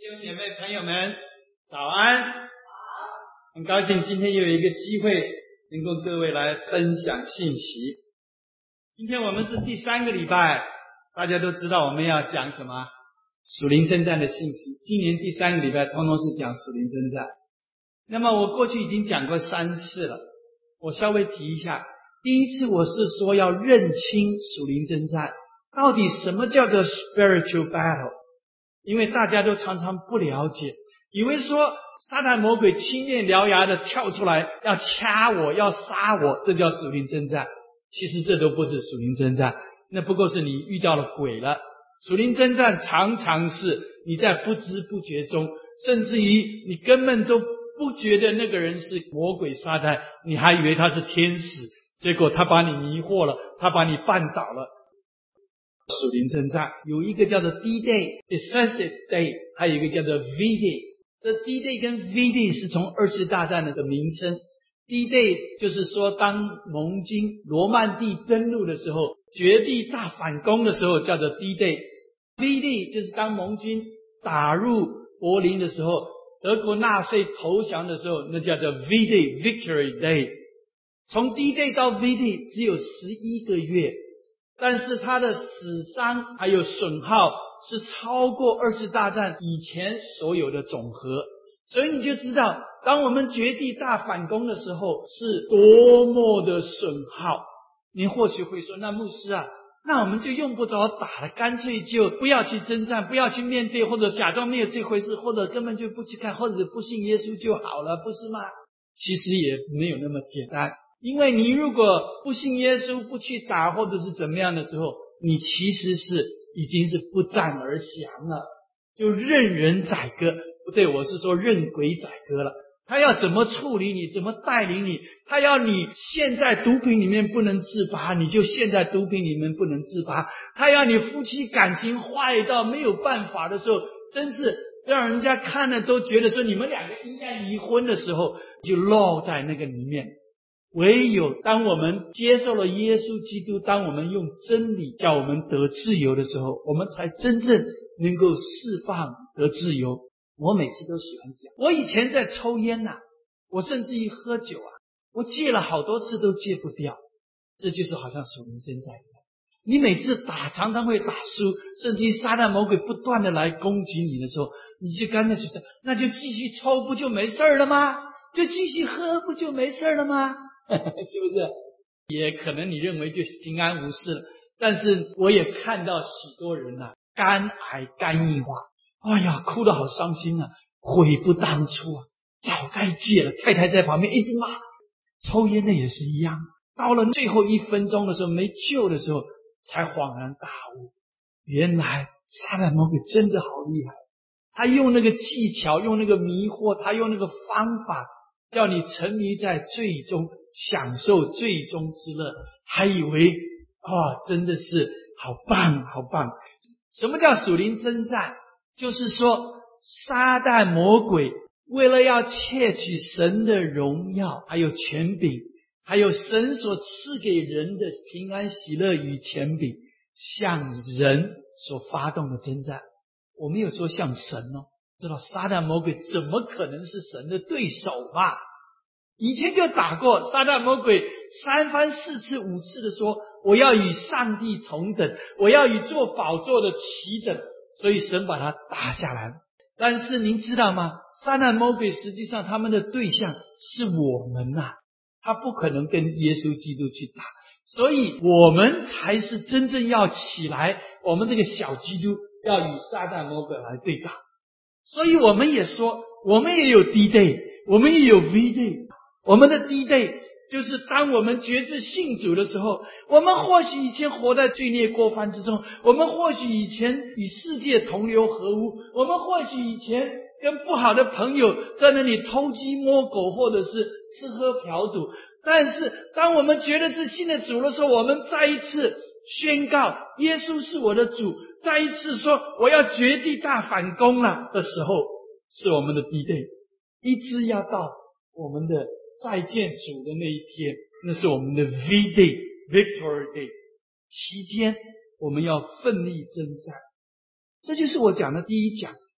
弟兄姐妹朋友们，早安！很高兴今天又有一个机会能够各位来分享信息。今天我们是第3个礼拜，大家都知道我们要讲什么？属灵征战的信息。今年第3个礼拜通通是讲属灵征战。那么我过去已经讲过3次了，我稍微提一下。第一次我是说要认清属灵征战，到底什么叫做 spiritual battle？ 因为大家都常常不了解，以为说撒旦魔鬼青面獠牙的跳出来要掐我要杀我，这叫属灵征战。其实这都不是属灵征战，那不过是你遇到了鬼了。属灵征战常常是你在不知不觉中，甚至于你根本都不觉得那个人是魔鬼撒旦，你还以为他是天使，结果他把你迷惑了，他把你绊倒了。属灵征战有一个叫做 D-Day Decisive Day， 还有一个叫做 V-Day。 这 D-Day 跟 V-Day 是从2次大战的名称。 D-Day 就是说当盟军罗曼蒂登陆的时候，绝地大反攻的时候叫做 D-Day。 V-Day 就是当盟军打入柏林的时候，德国纳粹投降的时候，那叫做 V-Day Victory Day。 从 D-Day 到 V-Day 只有11个月，但是他的死伤还有损耗是超过2次大战以前所有的总和。所以你就知道当我们绝地大反攻的时候是多么的损耗。您或许会说，那牧师啊，那我们就用不着打了，干脆就不要去征战，不要去面对，或者假装没有这回事，或者根本就不去看，或者不信耶稣就好了，不是吗？其实也没有那么简单。因为你如果不信耶稣，不去打或者是怎么样的时候，你其实是已经是不战而降了，就任人宰割。不对，我是说任鬼宰割了。他要怎么处理你，怎么带领你，他要你陷在毒品里面不能自拔，你就陷在毒品里面不能自拔。他要你夫妻感情坏到没有办法的时候，真是让人家看了都觉得说你们2个应该离婚的时候，就落在那个里面。唯有当我们接受了耶稣基督，当我们用真理叫我们得自由的时候，我们才真正能够释放得自由。我每次都喜欢讲，我以前在抽烟我甚至于喝酒我戒了好多次都戒不掉。这就是好像属灵征战一样，你每次常常会打输，甚至于撒旦魔鬼不断的来攻击你的时候，你就干脆说，那就继续抽不就没事了吗？就继续喝不就没事了吗？是不是？也可能你认为就是平安无事了，但是我也看到许多人肝癌肝硬化，哎呀，哭得好伤心悔不当初早该戒了。太太在旁边一直骂。抽烟的也是一样，到了最后1分钟的时候没救的时候，才恍然大悟，原来撒旦魔鬼真的好厉害，他用那个技巧，用那个迷惑，他用那个方法叫你沉迷在罪中，享受罪中之乐，还以为真的是好棒好棒。什么叫属灵征战？就是说撒旦魔鬼为了要窃取神的荣耀还有权柄，还有神所赐给人的平安喜乐与权柄，向人所发动的征战。我没有说像神知道撒旦魔鬼怎么可能是神的对手嘛？以前就打过，撒旦魔鬼3番4次5次的说，我要与上帝同等，我要与坐宝座的齐等，所以神把他打下来。但是您知道吗？撒旦魔鬼实际上他们的对象是我们他不可能跟耶稣基督去打，所以我们才是真正要起来，我们这个小基督要与撒旦魔鬼来对打。所以我们也说，我们也有 D-Day， 我们也有 V-Day。 我们的 D-Day 就是当我们决志信主的时候，我们或许以前活在罪孽过犯之中，我们或许以前与世界同流合污，我们或许以前跟不好的朋友在那里偷鸡摸狗，或者是吃喝嫖赌。但是当我们觉得这信的主的时候，我们再一次宣告耶稣是我的主，再一次说我要绝地大反攻了的时候，是我们的 D-Day。 一直要到我们的再见主的那一天，那是我们的 V-Day Victory Day。 期间我们要奋力征战。这就是我讲的第一讲，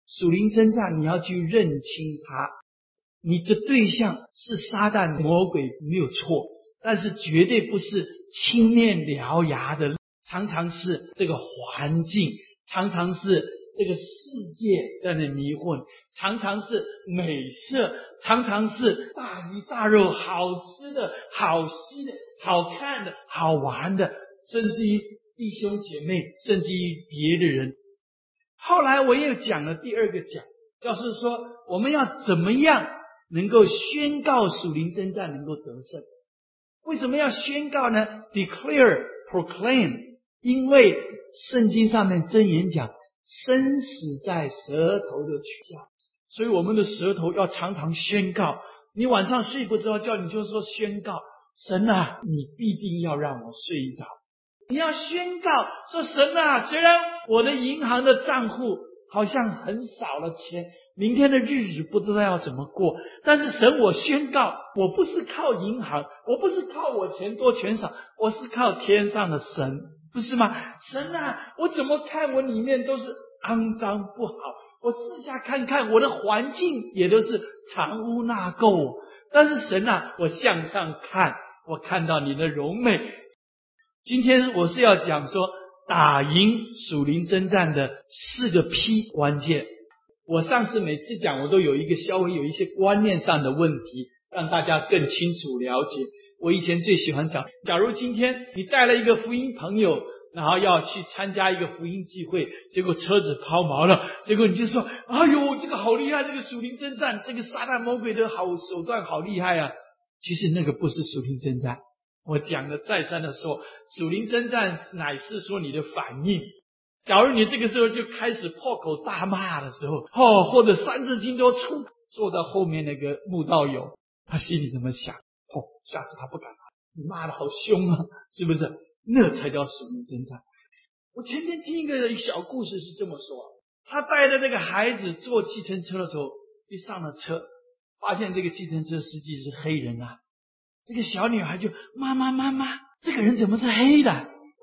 属灵征战你要去认清它，你的对象是撒旦魔鬼没有错，但是绝对不是青面獠牙的，常常是这个环境，常常是这个世界在那迷混，常常是美色，常常是大鱼大肉，好吃的，好吸的，好看的，好玩的，甚至于弟兄姐妹，甚至于别的人。后来我又讲了第二个讲，就是说我们要怎么样能够宣告属灵征战能够得胜。为什么要宣告呢？ Declare, proclaim， 因为圣经上面箴言讲生死在舌头的取下，所以我们的舌头要常常宣告。你晚上睡不着觉，你就说宣告，神啊，你必定要让我睡着。你要宣告说，神啊，虽然我的银行的账户好像很少了钱，明天的日子不知道要怎么过，但是神，我宣告，我不是靠银行，我不是靠我钱多钱少，我是靠天上的神，不是吗？神啊，我怎么看我里面都是肮脏不好，我四下看看我的环境也都是藏污纳垢，但是神啊，我向上看，我看到你的荣美。今天我是要讲说打赢属灵征战的4个 P 关键。我上次每次讲我都有稍微有一些观念上的问题，让大家更清楚了解。我以前最喜欢讲，假如今天你带了一个福音朋友，然后要去参加一个福音聚会，结果车子抛锚了，结果你就说，哎呦，这个好厉害，这个属灵征战，这个撒旦魔鬼的好手段好厉害啊。其实那个不是属灵征战，我讲的再三的说，属灵征战乃是说你的反应。假如你这个时候就开始破口大骂的时候，或者三字经都出，坐到后面那个慕道友，他心里怎么想？下次他不敢骂，你骂的好凶啊，是不是？那才叫属灵征战。我前天听一个小故事是这么说，他带着那个孩子坐计程车的时候，一上了车，发现这个计程车司机是黑人啊。这个小女孩就妈妈，这个人怎么是黑的？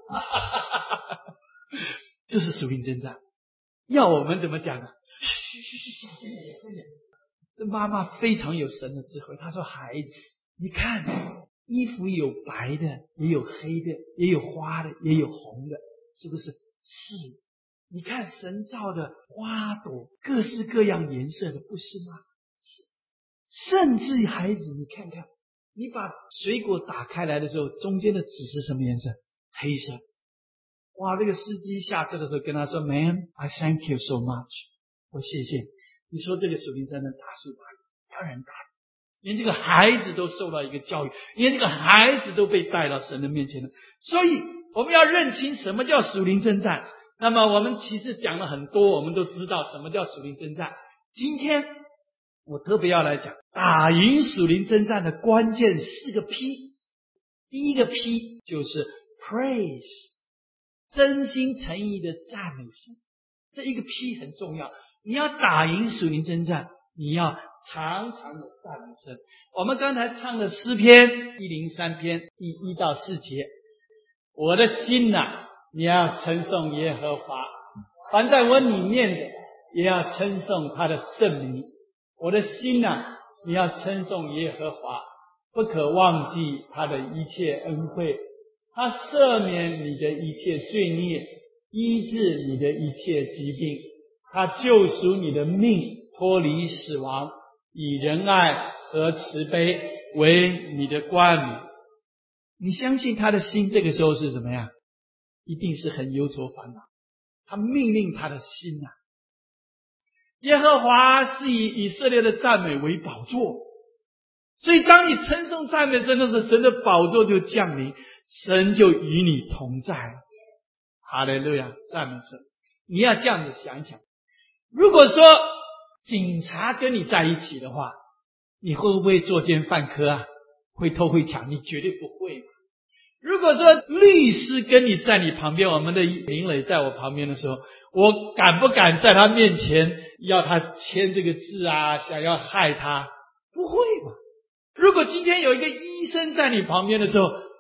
这是属灵征战。要我们怎么讲呢？小声点。这妈妈非常有神的智慧，她说，孩子，你看衣服有白的，也有黑的，也有花的，也有红的，是不是？是。你看神造的花朵各式各样颜色的，不是吗？是。甚至孩子，你看看，你把水果打开来的时候，中间的籽是什么颜色？黑色。哇，这个司机下车的时候跟他说 Man, I thank you so much， 我谢谢你。说这个属灵征战打输打赢，当然打赢。连这个孩子都受到一个教育，连这个孩子都被带到神的面前了。所以我们要认清什么叫属灵征战。那么我们其实讲了很多，我们都知道什么叫属灵征战。今天我特别要来讲打赢属灵征战的关键4个 P。第一个 P 就是 praise， 真心诚意的赞美神。这一个 P 很重要。你要打赢属灵征战，你要常常的赞美神。我们刚才唱的诗篇103篇第1到4节，我的心啊，你要称颂耶和华，凡在我里面的也要称颂他的圣名。我的心啊，你要称颂耶和华，不可忘记他的一切恩惠。他赦免你的一切罪孽，医治你的一切疾病。他救赎你的命，脱离死亡，以仁爱和慈悲为你的冠冕。你相信他的心这个时候是怎么样？一定是很忧愁烦恼。他命令他的心啊。耶和华是以以色列的赞美为宝座，所以当你称颂赞美神的时候，神的宝座就降临，神就与你同在。哈利路亚，赞美神。你要这样子想想，如果说警察跟你在一起的话，你会不会作奸犯科啊？会偷会抢？你绝对不会。如果说律师跟你在你旁边，我们的林磊在我旁边的时候，我敢不敢在他面前要他签这个字啊，想要害他？不会吧。如果今天有一个医生在你旁边的时候，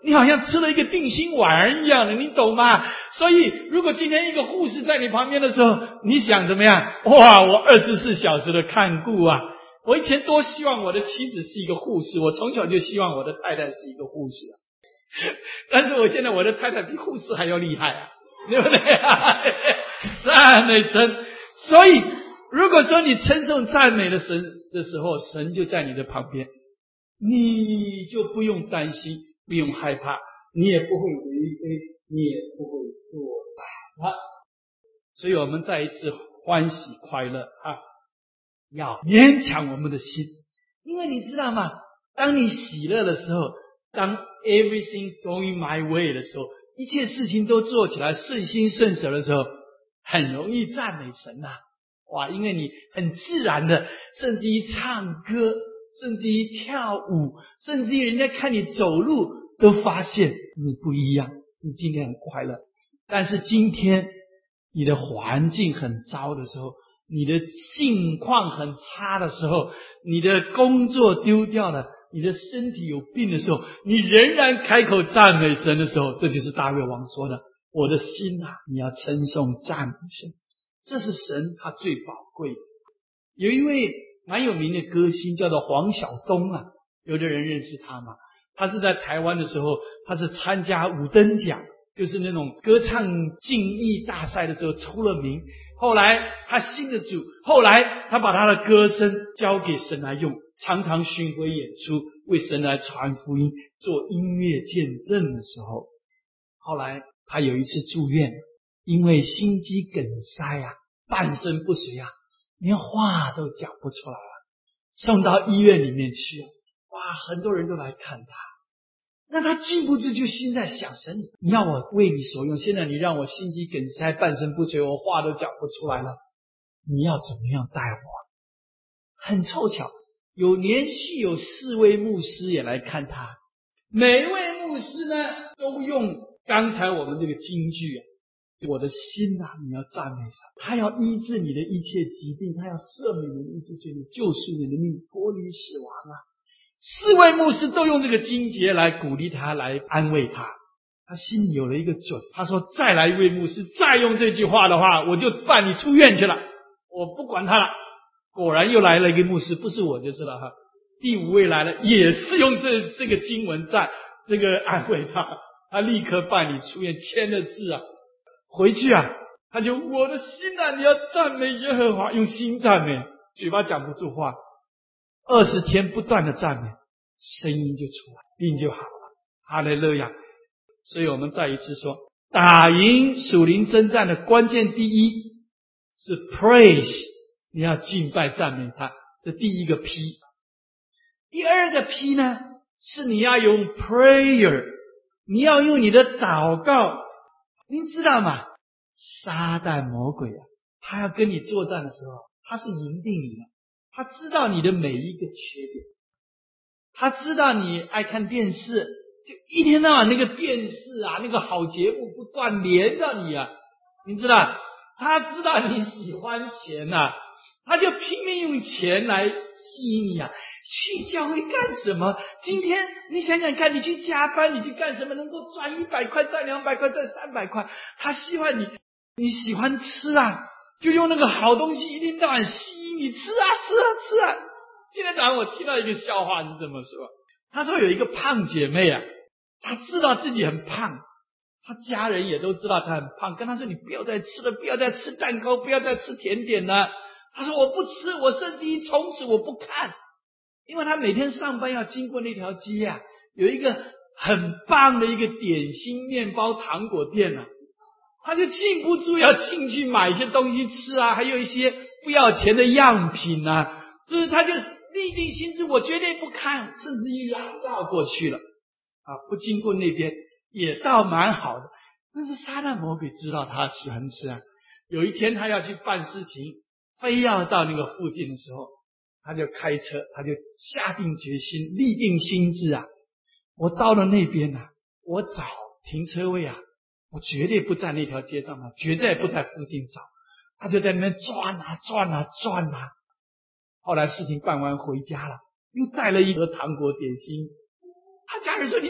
你好像吃了一个定心丸一样的，你懂吗？所以如果今天一个护士在你旁边的时候，你想怎么样？哇，我24小时的看顾啊！我以前多希望我的妻子是一个护士，我从小就希望我的太太是一个护士啊。但是我现在我的太太比护士还要厉害啊，对不对啊？赞美神！所以如果说你称颂赞美的神的时候，神就在你的旁边，你就不用担心，不用害怕，你也不会违背，你也不会作歹啊。所以我们再一次欢喜快乐啊，要勉强我们的心，因为你知道吗？当你喜乐的时候，当 everything going my way 的时候，一切事情都做起来顺心顺手的时候，很容易赞美神啊！哇，因为你很自然的，甚至于唱歌，甚至于跳舞，甚至于人家看你走路都发现你不一样，你今天很快乐。但是今天你的环境很糟的时候，你的境况很差的时候，你的工作丢掉了，你的身体有病的时候，你仍然开口赞美神的时候，这就是大卫王说的，我的心啊，你要称颂赞美神，这是神他最宝贵的。有一位蛮有名的歌星叫做黄晓东啊，有的人认识他吗？他是在台湾的时候，他是参加五灯奖，就是那种歌唱竞艺大赛的时候出了名，后来他信了主，后来他把他的歌声交给神来用，常常巡回演出，为神来传福音，做音乐见证的时候，后来他有一次住院，因为心肌梗塞啊，半身不遂啊，连话都讲不出来了，送到医院里面去，哇，很多人都来看他。那他禁不住就心在想，神，你要我为你所用，现在你让我心肌梗塞，半身不遂，我话都讲不出来了，你要怎么样带我？很凑巧，连续有4位牧师也来看他，每一位牧师呢都用刚才我们这个金句啊，我的心啊，你要赞美神，他要医治你的一切疾病，他要赦免你的一切罪孽，救赎你的命，脱离死亡啊。4位牧师都用这个经节来鼓励他，来安慰他，他心里有了一个准，他说再来一位牧师再用这句话的话，我就办你出院去了，我不管他了。果然又来了一个牧师，不是我就是了哈。第5位来了，也是用这个经文在这个安慰他，他立刻办理出院，签了字啊，回去啊，他就我的心啊，你要赞美耶和华，用心赞美，嘴巴讲不出话，20天不断的赞美，声音就出来，病就好了，哈利路亚。所以我们再一次说，打赢属灵征战的关键第一是 praise， 你要敬拜赞美他，这第一个 P。 第二个 P 呢，是你要用 prayer， 你要用你的祷告。您知道吗？撒旦魔鬼啊，他要跟你作战的时候，他是赢定你的，他知道你的每一个缺点，他知道你爱看电视，就一天到晚那个电视啊，那个好节目不断连到你啊，你知道，他知道你喜欢钱啊，他就拼命用钱来吸引你啊。去教会干什么？今天你想想看，你去加班，你去干什么能够赚100块，赚200块，赚300块？他希望你喜欢吃啊，就用那个好东西一天到晚吸引你，吃啊吃啊吃啊。今天早上我听到一个笑话是这么说，他说有一个胖姐妹啊，她知道自己很胖，她家人也都知道她很胖，跟她说你不要再吃了，不要再吃蛋糕，不要再吃甜点了。她说我不吃，我甚至于从此我不看。因为他每天上班要经过那条街啊，有一个很棒的一个点心面包糖果店啊，他就禁不住要进去买一些东西吃啊，还有一些不要钱的样品啊，就是他就立定心志，我绝对不看，甚至于绕过去了啊，不经过那边也倒蛮好的。但是撒旦魔鬼知道他喜欢吃啊，有一天他要去办事情，非要到那个附近的时候，他就开车，他就下定决心，立定心志啊，我到了那边啊，我找停车位啊，我绝对不在那条街上啊，绝对不在附近找。他就在那边转啊转啊转啊，后来事情办完回家了，又带了一盒糖果点心。他家人说，你怎么又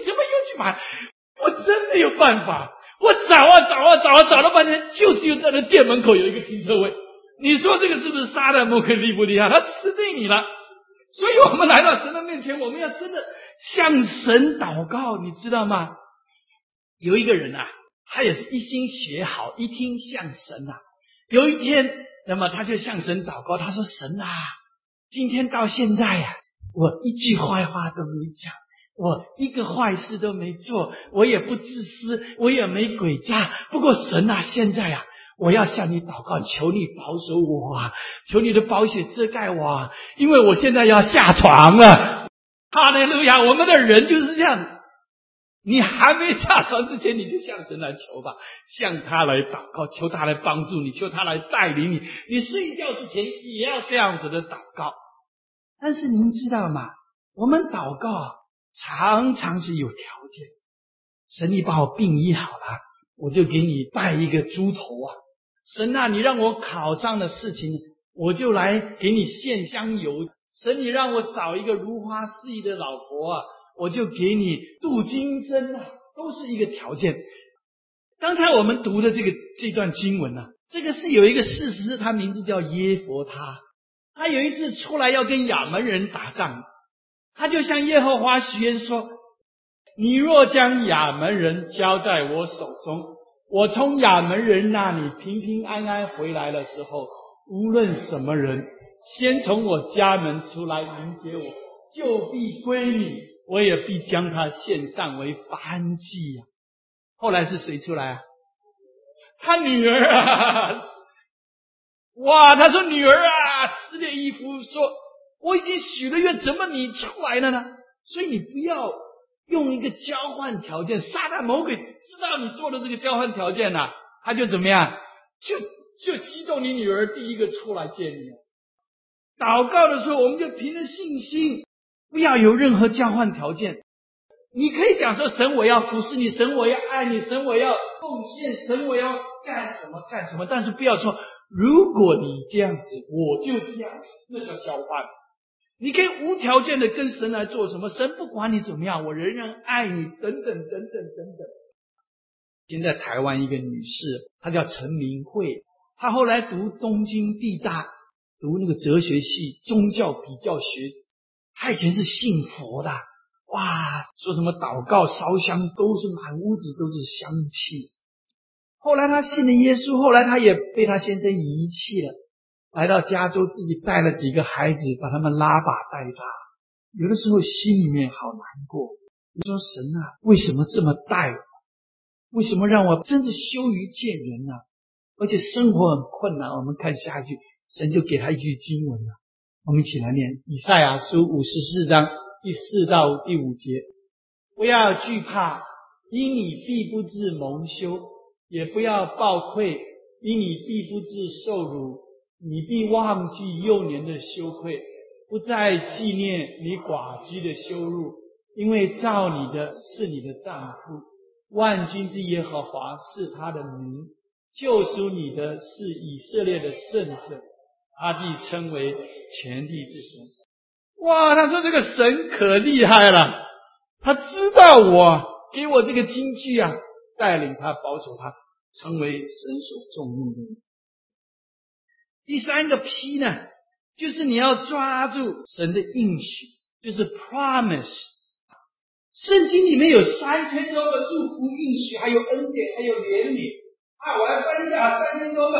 去买。我真没有办法，我找了半天，就只有在那店门口有一个停车位。你说这个是不是撒旦魔鬼厉不厉害？他吃定你了。所以我们来到神的面前，我们要真的向神祷告，你知道吗？有一个人啊，他也是一心学好，一听向神啊。有一天，那么他就向神祷告，他说：神啊，今天到现在啊，我一句坏话都没讲，我一个坏事都没做，我也不自私，我也没诡诈。不过神啊，现在啊，我要向你祷告，求你保守我啊，求你的宝血遮盖我啊，因为我现在要下床了。哈利路亚！我们的人就是这样，你还没下床之前，你就向神来求吧，向他来祷告，求他来帮助你，求他来带领你。你睡觉之前也要这样子的祷告。但是您知道吗？我们祷告常常是有条件。神，你把我病医好了，我就给你拜一个猪头啊。神啊，你让我考上的事情，我就来给你献香油。神，你让我找一个如花似玉的老婆啊，我就给你镀金身啊，都是一个条件。刚才我们读的这段经文啊，这个是有一个士师，他名字叫耶弗他。他有一次出来要跟亚门人打仗，他就向耶和华许愿说：你若将亚门人交在我手中，我从亚门人那里平平安安回来的时候，无论什么人先从我家门出来迎接我，就必归你，我也必将他献上为燔祭啊。后来是谁出来啊？他女儿啊！哇，他说女儿啊，撕裂衣服说，我已经许了愿，怎么你出来了呢？所以你不要用一个交换条件，撒旦魔鬼知道你做的这个交换条件啊，他就怎么样，就激动你女儿第一个出来见你。祷告的时候，我们就凭着信心，不要有任何交换条件。你可以讲说，神我要服侍你，神我要爱你，神我要奉献，神我要干什么干什么，但是不要说如果你这样子我就这样子，那叫交换。你可以无条件的跟神来做什么，神不管你怎么样，我仍然爱你，等等等等等等。现在台湾一个女士，她叫陈明慧，她后来读东京帝大，读那个哲学系宗教比较学，她以前是信佛的，哇，说什么祷告烧香都是满屋子都是香气。后来她信了耶稣，后来她也被她先生遗弃了，来到加州自己带了几个孩子，把他们拉把带大。有的时候心里面好难过，你说神啊，为什么这么待我？为什么让我真是羞于见人啊？而且生活很困难。我们看下一句，神就给他一句经文了，我们一起来念以赛亚书54章第4到第5节。不要惧怕，因你必不至蒙羞；也不要抱愧，因你必不至受辱。你必忘记幼年的羞愧，不再纪念你寡居的羞辱，因为造你的是你的丈夫，万军之耶和华是他的名，救赎你的是以色列的圣者，他必称为全地之神。哇，他说这个神可厉害了，他知道我，给我这个金句啊，带领他保守他，成为神所重用的人。第三个 P 呢，就是你要抓住神的应许，就是 promise。圣经里面有3000多个祝福应许，还有恩典，还有怜悯啊！我来分享3000多个。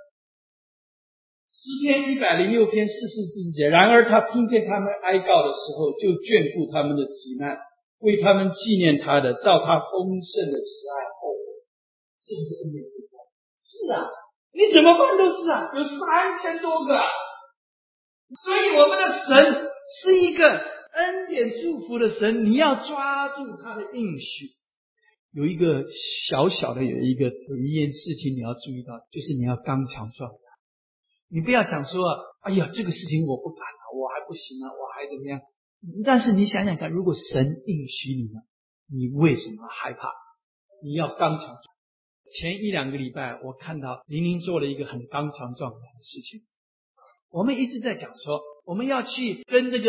诗篇106篇44节，然而他听见他们哀告的时候，就眷顾他们的急难，为他们纪念他的，照他丰盛的慈爱后悔。是不是恩典最多？是啊，你怎么办都是啊，有3000多个。所以我们的神是一个恩典祝福的神，你要抓住他的应许。有一个小小的有一件事情你要注意到，就是你要刚强壮胆。你不要想说哎呀这个事情我不敢啊，我还不行啊，我还怎么样。但是你想想看，如果神应许你呢，你为什么害怕？你要刚强壮胆。前1-2个礼拜我看到玲玲做了一个很刚强壮胆的事情。我们一直在讲说，我们要去跟这个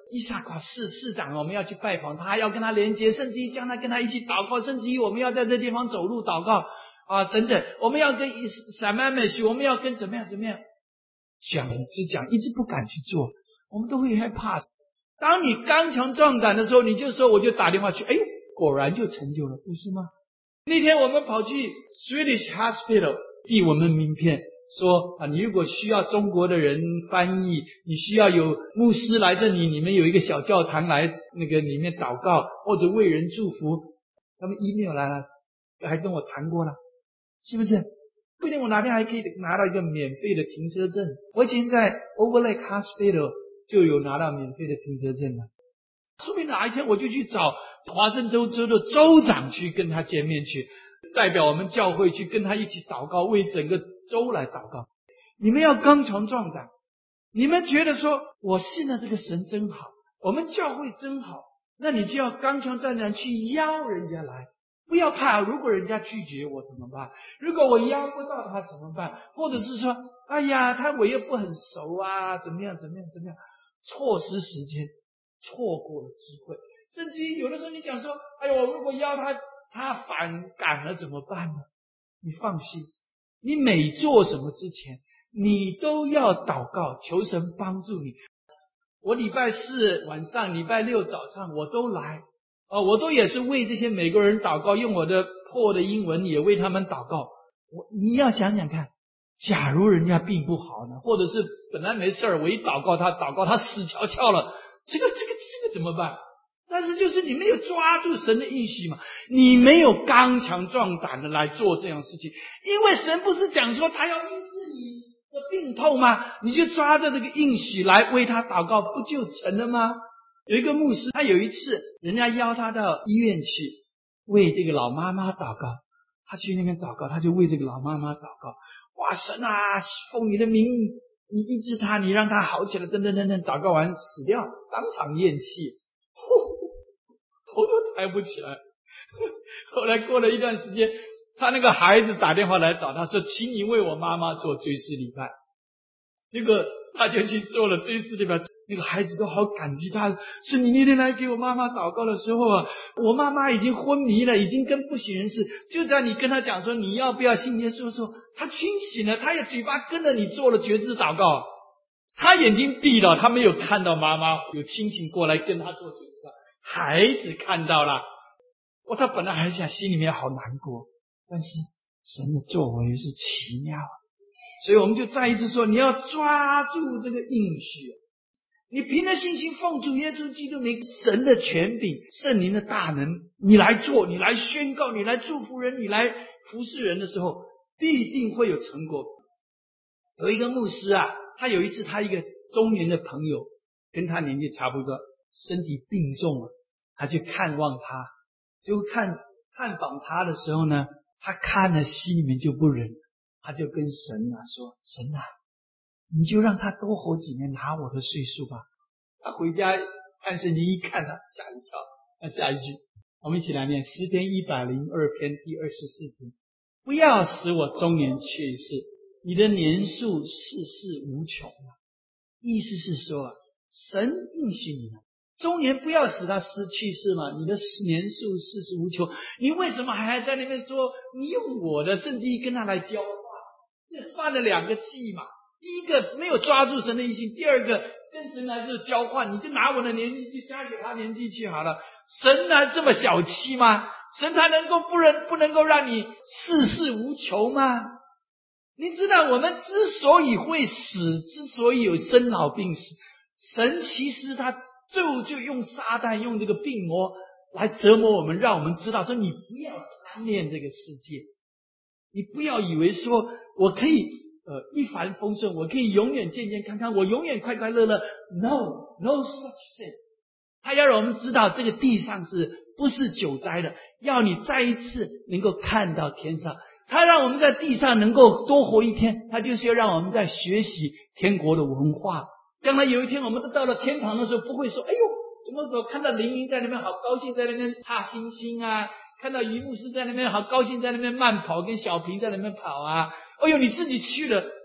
伊萨卡市长，我们要去拜访他，要跟他连接，甚至于将他跟他一起祷告，甚至于我们要在这地方走路祷告啊，等等，我们要跟撒曼美西，我们要跟怎么样，讲一直不敢去做，我们都会害怕。当你刚强壮胆的时候，你就说我就打电话去，哎呦，果然就成就了，不是吗？那天我们跑去 Swedish Hospital 递我们名片，说啊，你如果需要中国的人翻译，你需要有牧师来这里，你们有一个小教堂来那个里面祷告或者为人祝福，他们 email 来了，还跟我谈过了，是不是？不一定我哪天还可以拿到一个免费的停车证。我以前在 Overlake Hospital 就有拿到免费的停车证了，说不定哪一天我就去找华盛顿州的州长去跟他见面去，代表我们教会去跟他一起祷告，为整个州来祷告。你们要刚强壮胆，你们觉得说我信了这个神真好，我们教会真好，那你就要刚强壮胆去邀人家来，不要怕，如果人家拒绝我怎么办？如果我邀不到他怎么办？或者是说，哎呀，我又不很熟啊，怎么样？错失时间，错过了机会。甚至有的时候你讲说，哎呦，如果邀他反感了怎么办呢？你放心，你每做什么之前，你都要祷告，求神帮助你。我礼拜4晚上，礼拜6早上我都来，我都也是为这些美国人祷告，用我的破的英文也为他们祷告。你要想想看，假如人家病不好呢，或者是本来没事我一祷告他死翘翘了，这个怎么办？但是就是你没有抓住神的应许嘛，你没有刚强壮胆的来做这样的事情，因为神不是讲说他要医治你的病痛吗？你就抓着这个应许来为他祷告，不就成了吗？有一个牧师，他有一次人家邀他到医院去为这个老妈妈祷告，他去那边祷告，他就为这个老妈妈祷告，哇，神啊，奉你的名你医治他，你让他好起来，等，祷告完死掉，当场咽气，头都抬不起来。后来过了一段时间，他那个孩子打电话来找他说，请你为我妈妈做追思礼拜。结果他就去做了追思礼拜，那个孩子都好感激他，是你那天来给我妈妈祷告的时候啊，我妈妈已经昏迷了，已经跟不省人事，就在你跟他讲说你要不要信耶稣的时候，他清醒了，他也嘴巴跟着你做了决志祷告，他眼睛闭了，他没有看到妈妈有清醒过来跟他做决志祷告，孩子看到了，他本来还想心里面好难过，但是神的作为是奇妙，所以我们就再一次说，你要抓住这个应许，你凭着信心奉主耶稣基督名神的权柄圣灵的大能，你来做，你来宣告，你来祝福人，你来服侍人的时候，必定会有成果。有一个牧师啊，他有一次他一个中年的朋友跟他年纪差不多，身体病重了，他去看望他，就看访他的时候呢，他看了心里面就不忍，他就跟神说，神啊，你就让他多活几年，拿我的岁数吧。他回家看圣经一看，他吓一跳。那下一句我们一起来念诗篇102篇第24节，不要使我中年去世，你的年数世世无穷啊。意思是说，神应许你了，中年不要使他去世嘛，你的年数世世无穷，你为什么还在那边说你用我的，甚至于跟他来交换？这犯了2个忌嘛。第一个没有抓住神的应许，第二个跟神来做交换，你就拿我的年纪去加给他年纪去好了。神还这么小气吗？神他不能够让你世世无穷吗？你知道我们之所以会死，之所以有生老病死，神其实他就用撒旦用这个病魔来折磨我们，让我们知道说你不要贪恋这个世界，你不要以为说我可以一帆风顺，我可以永远健健康康，我永远快快乐乐。No such thing。他要让我们知道这个地上是不是久哉的，要你再一次能够看到天上。他让我们在地上能够多活一天，他就是要让我们在学习天国的文化。将来有一天我们都到了天堂的时候，不会说哎呦，怎么看到灵灵在那边好高兴，在那边插星星啊，看到于牧师在那边好高兴，在那边慢跑，跟小平在那边跑啊，哎呦，你自己去了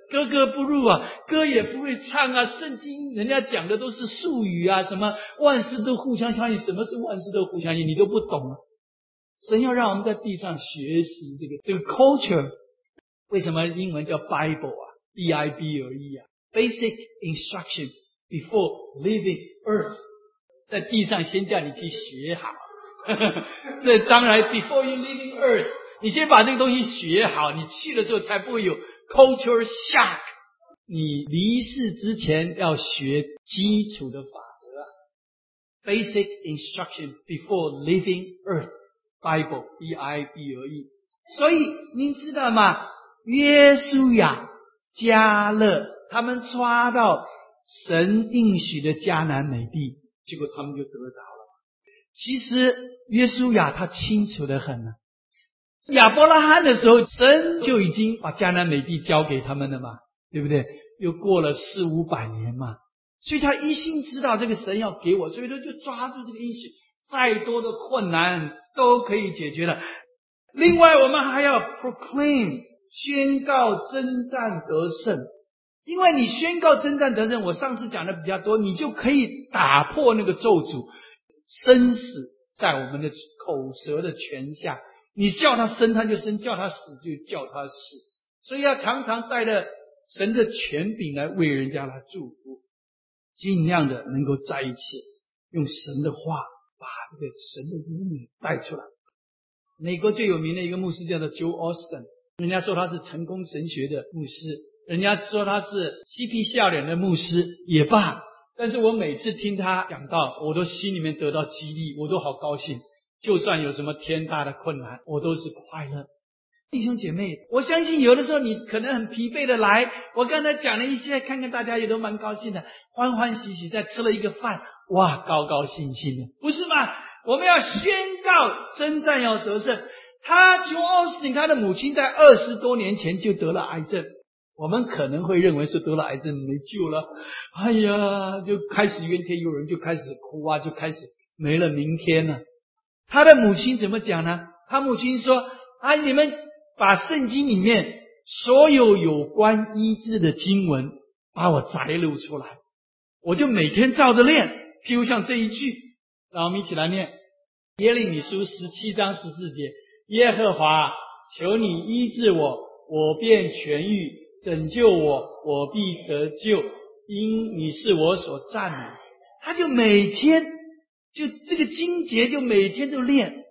格格不入啊，歌也不会唱啊，圣经人家讲的都是术语啊，什么万事都互相相应，什么是万事都互相相应，你都不懂啊。神要让我们在地上学习这个 culture， 为什么英文叫 Bible 啊 ？B-I-B-L-E 啊 ，Basic Instruction Before Leaving Earth， 在地上先叫你去学好。这当然 Before you leaving Earth， 你先把这个东西学好，你去的时候才不会有 culture shock。你离世之前要学基础的法则 ，Basic Instruction Before Leaving Earth。Bible B-I-B-L-E， 所以您知道吗？约书亚、迦勒他们抓到神应许的迦南美地，结果他们就得着了。其实约书亚他清楚得很了，亚伯拉罕的时候，神就已经把迦南美地交给他们了嘛，对不对？又过了400-500年嘛，所以他一心知道这个神要给我，所以他就抓住这个应许，再多的困难都可以解决了。另外我们还要 proclaim 宣告征战得胜，因为你宣告征战得胜，我上次讲的比较多，你就可以打破那个咒诅，生死在我们的口舌的权下，你叫他生他就生，叫他死就叫他死，所以要常常带着神的权柄来为人家来祝福，尽量的能够再一次用神的话把这个神的应许带出来。美国最有名的一个牧师叫做 Joel Osteen， 人家说他是成功神学的牧师，人家说他是嬉皮笑脸的牧师也罢，但是我每次听他讲到，我都心里面得到激励，我都好高兴，就算有什么天大的困难，我都是快乐。弟兄姐妹，我相信有的时候你可能很疲惫的来，我刚才讲了一些，看看大家也都蛮高兴的，欢欢喜喜在吃了一个饭，哇，高高兴兴的，不是吗？我们要宣告征战要得胜。他Joel Osteen他的母亲在20多年前就得了癌症，我们可能会认为是得了癌症没救了，哎呀，就开始怨天尤人，就开始哭啊，就开始没了明天了。他的母亲怎么讲呢？他母亲说啊，你们把圣经里面所有有关医治的经文把我摘录出来，我就每天照着练。譬如像这一句，让我们一起来念耶利米书17章14节，耶和华，求你医治我，我便痊愈，拯救我，我必得救，因你是我所赞美。他就每天就这个经节就每天都练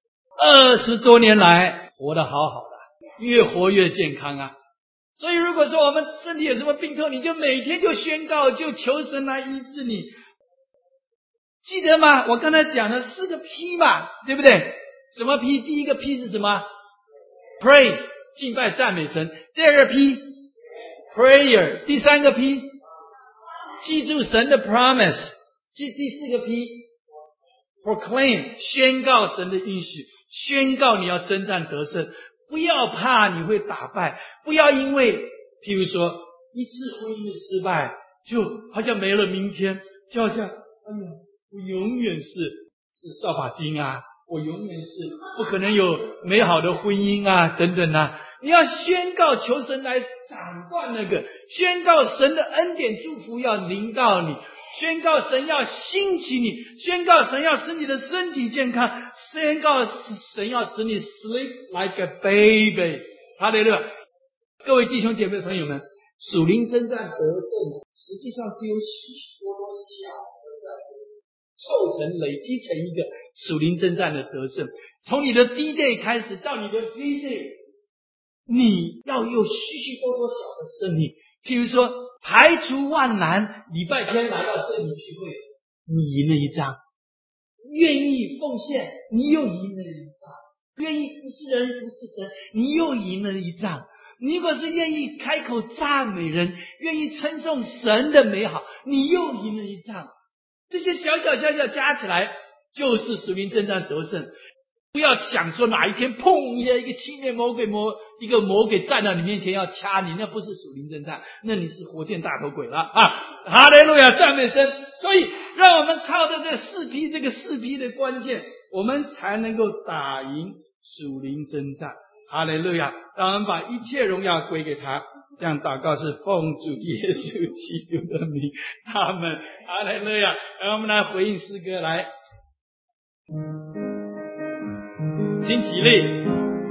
，20多年来活得好好的，越活越健康啊。所以如果说我们身体有什么病痛，你就每天就宣告，就求神来医治你。记得吗？我刚才讲的4个 P 嘛，对不对？什么 P？ 第一个 P 是什么？ Praise 敬拜赞美神。第二个 P Prayer。 第三个 P 记住神的 promise。 第4个 P Proclaim 宣告神的应许，宣告你要征战得胜，不要怕你会打败，不要因为譬如说一次婚姻的失败就好像没了明天，就好像哎呀，我永远是扫把精啊，我永远是不可能有美好的婚姻啊等等啊。你要宣告求神来掌管那个，宣告神的恩典祝福要临到你，宣告神要兴起你，宣告神要使你的身体健康，宣告神要使你 sleep like a baby。 哈利路亚。各位弟兄姐妹朋友们，属灵征战得胜实际上是有许许多多小的战争凑成累积成一个属灵征战的得胜。从你的 D-Day 开始到你的 V-Day， 你要有许许多多小的胜利。譬如说排除万难，礼拜天来到这里聚会，你赢了一仗；愿意奉献，你又赢了一仗；愿意服侍人服侍神，你又赢了一仗。你如果是愿意开口赞美人，愿意称颂神的美好，你又赢了一仗。这些小小加起来就是属灵征战得胜。不要想说哪一天砰一下一个七面魔鬼站到你面前要掐你，那不是属灵征战，那你是活见大头鬼了啊！哈利路亚，赞美神。所以让我们靠着这4批的关键，我们才能够打赢属灵征战。哈利路亚，让我们把一切荣耀归给他。 这样祷告是奉主耶稣基督的名，阿们。哈利路亚！让我们来回应诗歌，来，请起立。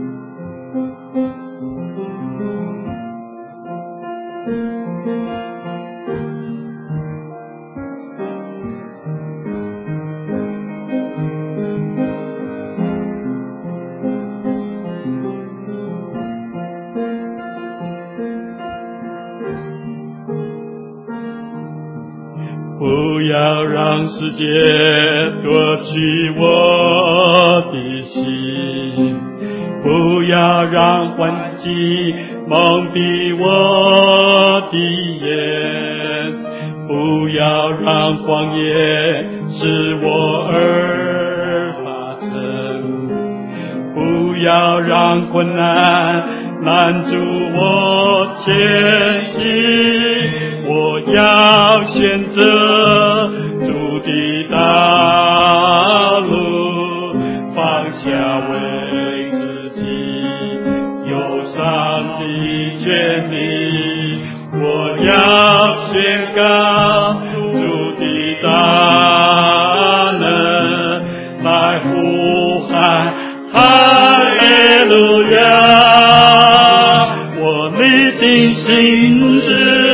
不要让世界夺去我的心，不要让环境蒙蔽我的眼，不要让谎言使我耳发沉，不要让困难拦住我前行，我要选择主的道路，放下为自己忧伤的权利，我要宣告主的大能，来呼喊哈利路亚，我立定心志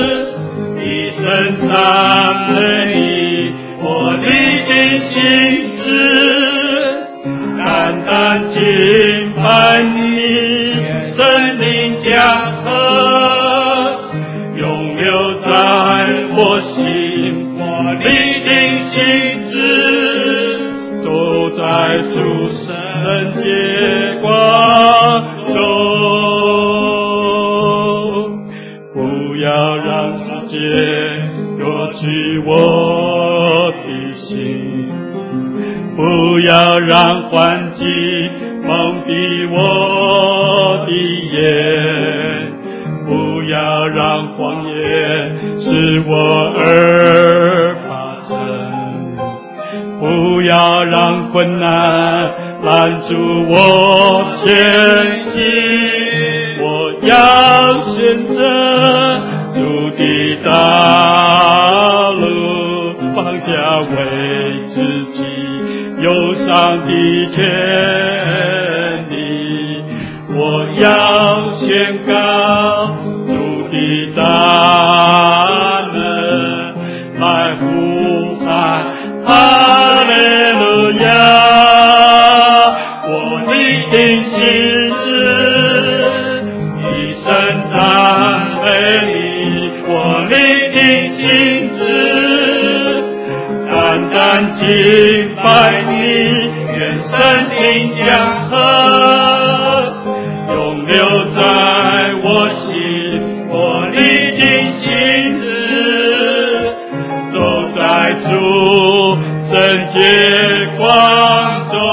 赞美你，我立定心志，单单敬拜你，圣灵江河永留在我心，我立定心志，走在主圣洁光中，不要让世界夺去我的心，不要让环境蒙蔽我的眼，不要让谎言使我耳发沉，不要让困难拦住我前行，我要选择主的道路，放下为自己忧伤的权利，我要宣告主的大能，来呼喊哈利路亚，我立定心志，一生赞美你，我立定心志，单单敬拜你，愿圣灵江河永留在我心，我立定心志，走在主圣洁光中，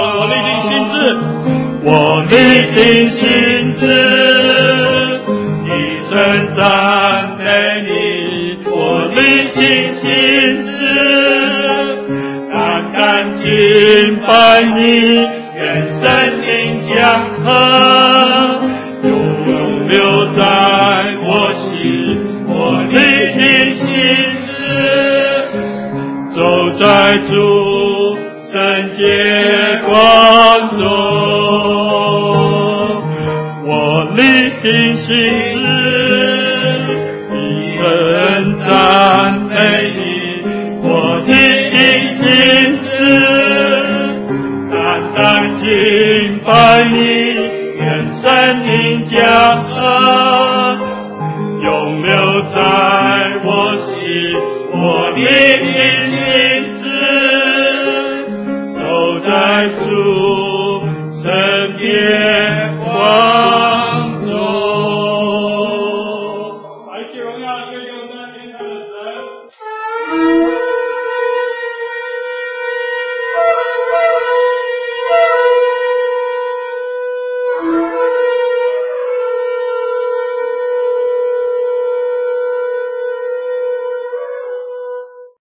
我立定心志，一生赞美你，我立定心志，单单敬拜你，愿圣灵江河永留在我心，我立定心志，走在主圣洁光中，我立定心志，一生赞美你，我立定心志，单单敬拜你，愿圣灵江河永留在我心，我立定心志，走在主圣洁光中。 来，荣耀归给我们天上的神。